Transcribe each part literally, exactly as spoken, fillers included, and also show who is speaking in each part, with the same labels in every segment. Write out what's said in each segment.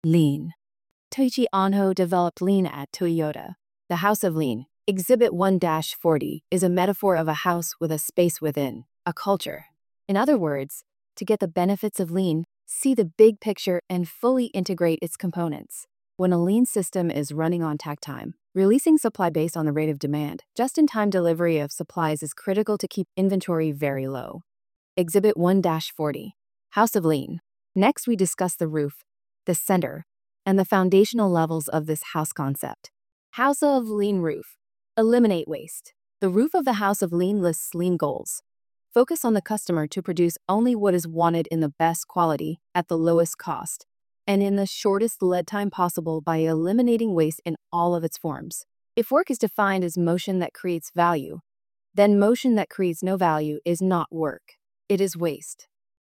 Speaker 1: Lean. Toichi Anho developed Lean at Toyota. The House of Lean, Exhibit one dash forty, is a metaphor of a house with a space within, a culture. In other words, to get the benefits of Lean, see the big picture and fully integrate its components. When a Lean system is running on takt time, releasing supply based on the rate of demand, just-in-time delivery of supplies is critical to keep inventory very low. Exhibit one dash forty, House of Lean. Next, we discuss the roof, the center, and the foundational levels of this house concept. House of Lean roof. Eliminate waste. The roof of the House of Lean lists Lean goals. Focus on the customer to produce only what is wanted in the best quality at the lowest cost, and in the shortest lead time possible by eliminating waste in all of its forms. If work is defined as motion that creates value, then motion that creates no value is not work. It is waste.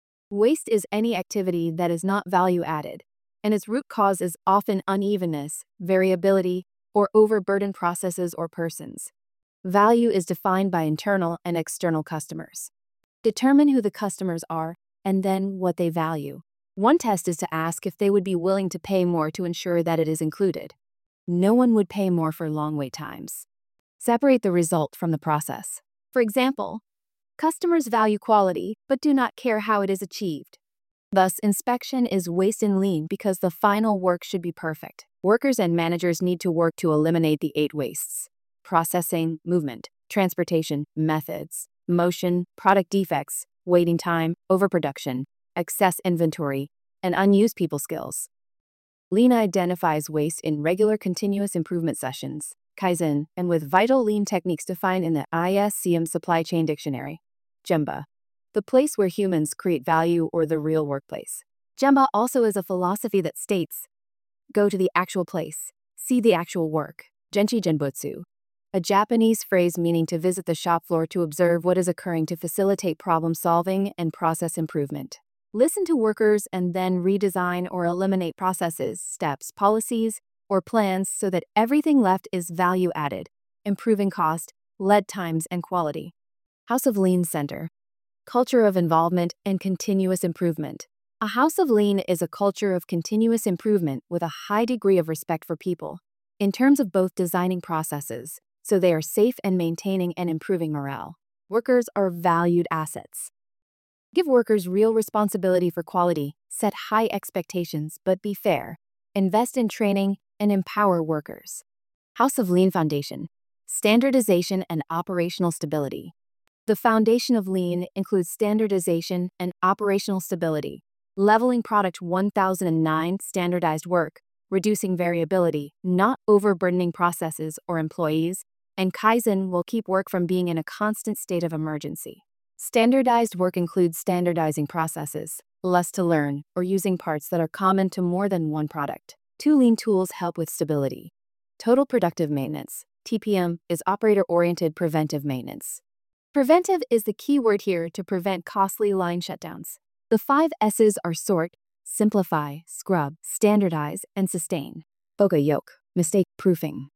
Speaker 1: Waste is any activity that is not value added, and its root cause is often unevenness, variability, or overburdened processes or persons. Value is defined by internal and external customers. Determine who the customers are and then what they value. One test is to ask if they would be willing to pay more to ensure that it is included. No one would pay more for long wait times. Separate the result from the process. For example, customers value quality but do not care how it is achieved. Thus, inspection is waste in Lean because the final work should be perfect. Workers and managers need to work to eliminate the eight wastes: processing, movement, transportation, methods, motion, product defects, waiting time, overproduction, excess inventory, and unused people skills. Lean identifies waste in regular continuous improvement sessions, Kaizen, and with vital Lean techniques defined in the I S C M Supply Chain Dictionary. Gemba. The place where humans create value, or the real workplace. Gemba also is a philosophy that states, go to the actual place, see the actual work, Genchi Genbutsu, a Japanese phrase meaning to visit the shop floor to observe what is occurring to facilitate problem solving and process improvement. Listen to workers and then redesign or eliminate processes, steps, policies, or plans so that everything left is value added, improving cost, lead times, and quality. House of Lean Center. Culture of involvement and continuous improvement. A House of Lean is a culture of continuous improvement with a high degree of respect for people, in terms of both designing processes, so they are safe, and maintaining and improving morale. Workers are valued assets. Give workers real responsibility for quality, set high expectations, but be fair. Invest in training and empower workers. House of Lean Foundation. Standardization and operational stability. The foundation of Lean includes standardization and operational stability. Leveling Product one thousand nine standardized work, reducing variability, not overburdening processes or employees, and Kaizen will keep work from being in a constant state of emergency. Standardized work includes standardizing processes, less to learn, or using parts that are common to more than one product. Two Lean tools help with stability. Total Productive Maintenance, T P M, is operator-oriented preventive maintenance. Preventive is the key word here to prevent costly line shutdowns. The five S's are sort, simplify, scrub, standardize, and sustain. Poka-yoke, mistake proofing.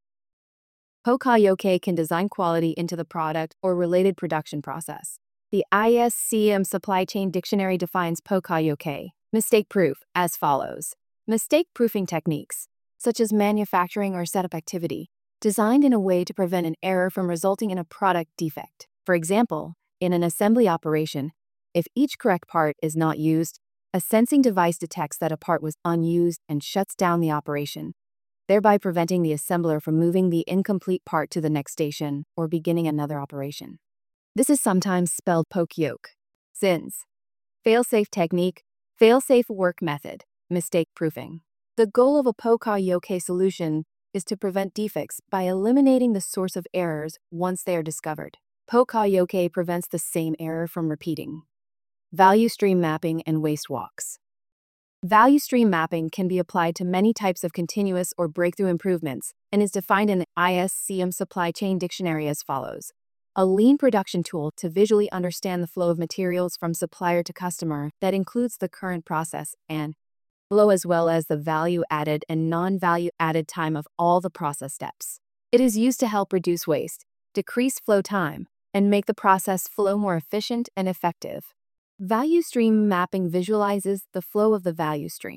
Speaker 1: Poka-yoke can design quality into the product or related production process. The I S C M Supply Chain Dictionary defines Poka-yoke, mistake proof, as follows. Mistake proofing techniques, such as manufacturing or setup activity, designed in a way to prevent an error from resulting in a product defect. For example, in an assembly operation, if each correct part is not used, a sensing device detects that a part was unused and shuts down the operation, thereby preventing the assembler from moving the incomplete part to the next station or beginning another operation. This is sometimes spelled poke-yoke. S I N S. Fail-safe technique, fail-safe work method, mistake proofing. The goal of a Poka-yoke solution is to prevent defects by eliminating the source of errors once they are discovered. Poka-yoke prevents the same error from repeating. Value stream mapping and waste walks. Value stream mapping can be applied to many types of continuous or breakthrough improvements and is defined in the I S C M Supply Chain Dictionary as follows. A lean production tool to visually understand the flow of materials from supplier to customer that includes the current process and flow as well as the value added and non-value added time of all the process steps. It is used to help reduce waste, decrease flow time, and make the process flow more efficient and effective. Value stream mapping visualizes the flow of the value stream.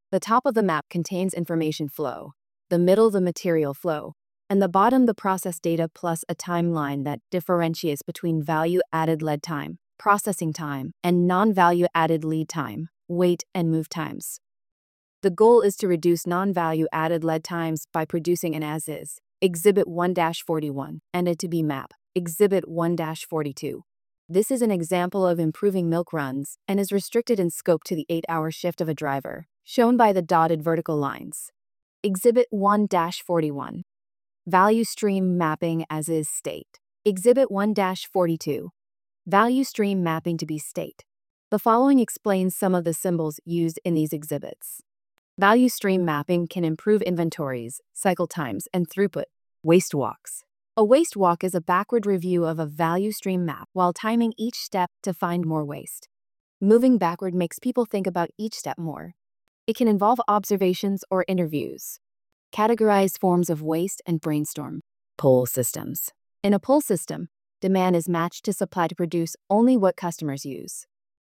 Speaker 1: The top of the map contains information flow, the middle the material flow, and the bottom the process data plus a timeline that differentiates between value-added lead time, processing time, and non-value-added lead time, wait and move times. The goal is to reduce non-value-added lead times by producing an as-is, Exhibit one dash forty-one, and a to-be map, Exhibit one dash forty-two. This is an example of improving milk runs and is restricted in scope to the eight-hour shift of a driver, shown by the dotted vertical lines. Exhibit one dash forty-one. Value stream mapping as is state. Exhibit one dash forty-two. Value stream mapping to be state. The following explains some of the symbols used in these exhibits. Value stream mapping can improve inventories, cycle times, and throughput. Waste walks. A waste walk is a backward review of a value stream map while timing each step to find more waste. Moving backward makes people think about each step more. It can involve observations or interviews. Categorize forms of waste and brainstorm. Pull systems. In a pull system, demand is matched to supply to produce only what customers use.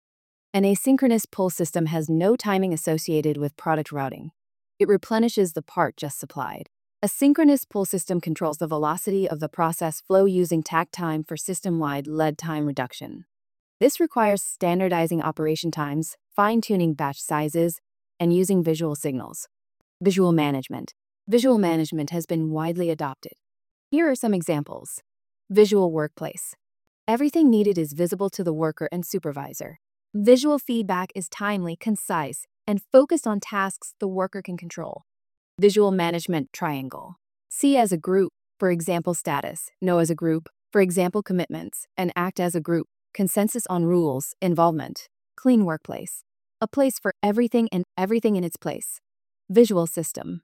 Speaker 1: An asynchronous pull system has no timing associated with product routing. It replenishes the part just supplied. A synchronous pull system controls the velocity of the process flow using takt time for system-wide lead time reduction. This requires standardizing operation times, fine-tuning batch sizes, and using visual signals. Visual management. Visual management has been widely adopted. Here are some examples. Visual workplace. Everything needed is visible to the worker and supervisor. Visual feedback is timely, concise, and focused on tasks the worker can control. Visual management triangle. See as a group, for example status, know as a group, for example commitments, and act as a group, consensus on rules, involvement. Clean workplace. A place for everything and everything in its place. Visual system.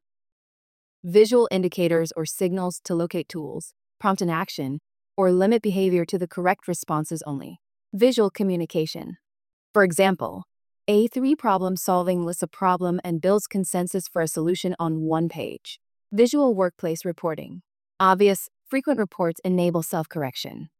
Speaker 1: Visual indicators or signals to locate tools, prompt an action, or limit behavior to the correct responses only. Visual communication. For example, A three problem solving lists a problem and builds consensus for a solution on one page. Visual workplace reporting. Obvious, frequent reports enable self-correction.